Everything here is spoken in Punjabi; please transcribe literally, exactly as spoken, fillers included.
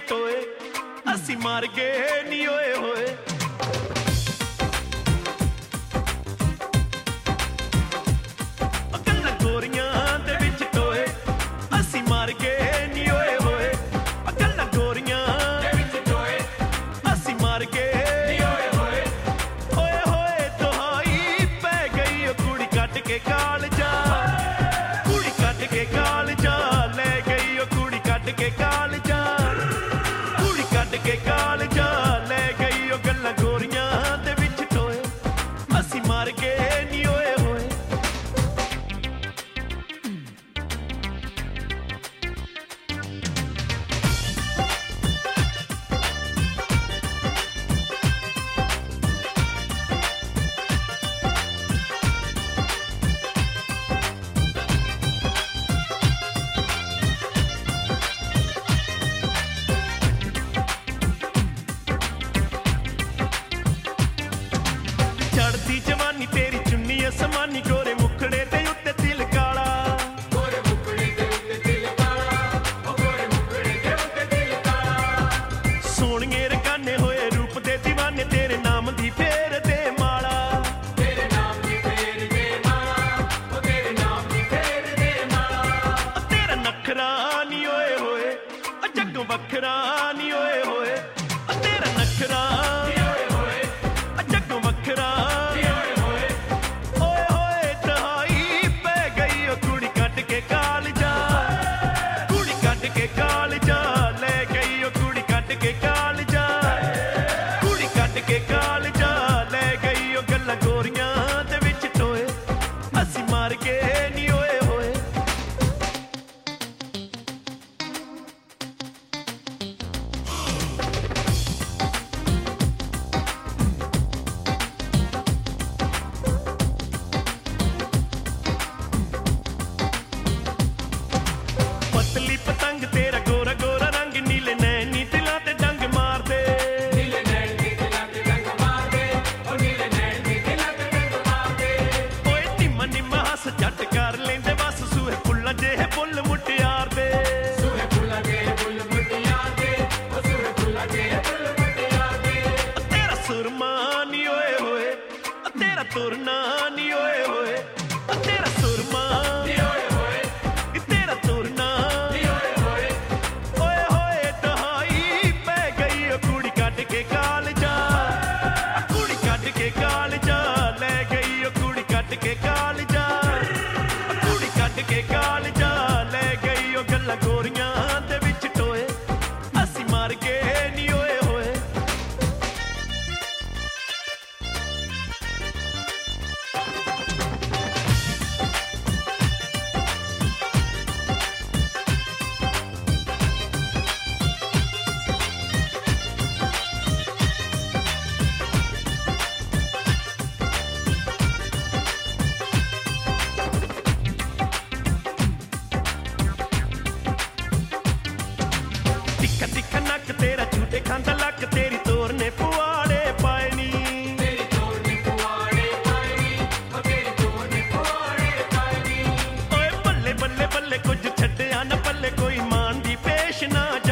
ਟੋਏ ਅਸੀਂ ਮਰ ਗਏ ਨੀ ਓਏ ਹੋਏ ਗੱਲਾਂ ਗੋਰੀਆਂ ਦੇ ਵਿੱਚ ਟੋਏ ਅਸੀਂ ਮਰ ਗਏ ਨੀ ਓਏ ਹੋਏ ਗੱਲਾਂ ਗੋਰੀਆਂ ਦੇ ਵਿੱਚ ਟੋਏ ਅਸੀਂ ਮਰ ਗਏ ਨੀ ਓਏ ਹੋਏ ਓਏ ਹੋਏ ਦੁਹਾਈ ਪੈ ਗਈ ਉਹ ਕੁੜੀ ਕੱਟ ਕੇ ਕਾਲਜਾ ਕੁੜੀ ਕੱਟ ਕੇ ਕਾਲਜਾ ਲੈ ਗਈ ਉਹ ਕੁੜੀ ਕੱਟ ਕੇ ਕਾਲਜਾ ਕੁੜੀ ਕੱਟ ਕੇ ਕਾਲਜਾ ਲੈ ਗਈ ਉਹ ਗੱਲਾਂ ਗੋਰੀਆਂ ਦੇ ਵਿੱਚ ਟੋਏ ਅਸੀਂ ਮਰ ਗਏ ਨੀ ਓਏ ਹੋਏ ਚੜਦੀ ਜਵਾਨੀ ਤੇਰੀ ਚੁੰਨੀ ਅਸਮਾਨੀ ਗੋਰੇ ਮੁਖੜੇ ਤੇ ਉੱਤੇ ਦਿਲ ਕਾਲਾ ਗੋਰੇ ਮੁਖੜੇ ਤੇ ਉੱਤੇ ਦਿਲ ਕਾਲਾ ਉਹ ਗੋਰੇ ਮੁਖੜੇ ਤੇ ਉੱਤੇ ਦਿਲ ਕਾਲਾ ਸੋਹਣੀਏ ਰਕਾਨੇ ਹੋਏ ਰੂਪ ਦੇ دیਵਾਨੇ ਤੇਰੇ ਨਾਮ ਦੀ ਫੇਰ ਦੇ ਮਾਲਾ ਤੇਰੇ ਨਾਮ ਦੀ ਫੇਰ ਦੇ ਮਾਲਾ ਉਹ ਤੇਰੇ ਨਾਮ ਦੀ ਫੇਰ ਦੇ ਮਾਲਾ ਤੇਰਾ ਨਖਰਾ ਨੀ ਓਏ ਹੋਏ ਉਹ ਜੱਗੋਂ ਵੱਖਰਾ ਨੀ ਓਏ ਹੋਏ ਤੇਰਾ ਨਖਰਾ ਨੀ ਓਏ ਹੋਏ ਜੱਗੋਂ ਵੱਖਰਾ ਕੇ ਕਾਲਜਾ ਲੈ ਗਈ ਉਹ ਗੱਲਾਂ ਗੋਰੀਆਂ ਦੇ ਵਿੱਚ ਟੋਏ ਅਸੀਂ ਮਰ ਗਏ ਨੀ ਓਏ ਹੋਏ ਪਤਲੀ ਪਤੰਗ ਤੇਰਾ ਗੋਰਾ ਗੋਰਾ ਰੰਗ ਨੀਲੇ ਨੈਣੀ ਦਿਲਾਂ ਤੇ ਡੰਗ ਮਾਰਦੇ ਜੱਟ ਕਰ ਲੈਂਦੇ ਬਸ ਸੂਹੇ ਫੁੱਲਾਂ ਜਿਹੇ ਫੁੱਲ ਮੁਟਿਆਰ ਦੇ ਸੂਹੇ ਫੁੱਲਾਂ ਜਿਹੇ ਫੁੱਲ ਮੁਟਿਆਰ ਦੇ ਉਹ ਸੂਹੇ ਫੁੱਲਾਂ ਜਿਹੇ ਫੁੱਲ ਮੁਟਿਆਰ ਦੇ ਤੇਰਾ ਸੁਰਮਾ ਨੀ ਓਏ ਹੋਏ ਤੇਰਾ ਤੁਰਨਾ ਨੀ ਓਏ ਹੋਏ ਤੇਰਾ ਸੁਰਮਾ ਨੀ ਓਏ ਹੋਏ ਤੇਰਾ ਤੁਰਨਾ ਨੀ ਓਏ ਹੋਏ ਓਏ ਹੋਏ ਦਹਾਈ ਪੈ ਗਈ ਉਹ ਕੁੜੀ ਕੱਟ ਕੇ ਕਾਲਜਾ ਕੁੜੀ ਕੱਟ ਕੇ ਕਾਲਜਾ ਲੈ ਗਈ ਉਹ ਕੁੜੀ ਕੱਟ ਕੇ ਕਾਲਜਾ ਕੱਟ ਕੇ ਕਾਲਜਾ ਲੈ ਗਈ ਉਹ ਗੱਲਾਂ ਗੋਰੀਆਂ ਦੇ ਵਿੱਚ ਟੋਏ ਅਸੀਂ ਮਰ ਗਏ ਨੀ ਓਏ ਹੋਏ ਤਿੱਖਾ ਤਿੱਖਾ ਨੱਕ ਤੇਰਾ ਝੂਟੇ ਖਾਂਦਾ ਲੱਕ ਤੇਰੀ ਤੋਰ ਨੇ ਪੁਆੜੇ ਪਾਏ ਨੀ ਤੇਰੀ ਤੋਰ ਨੇ ਪੁਆੜੇ ਪਾਏ ਨੀ ਉਹ ਤੇਰੀ ਤੋਰ ਨੇ ਪੁਆੜੇ ਪਾਏ ਨੀ ਓਏ ਬੱਲੇ ਬੱਲੇ ਬੱਲੇ ਕੁਝ ਛੱਡਿਆ ਨਾ ਪੱਲੇ ਕੋਈ ਮਾਨ ਦੀ ਪੇਸ਼ ਨਾ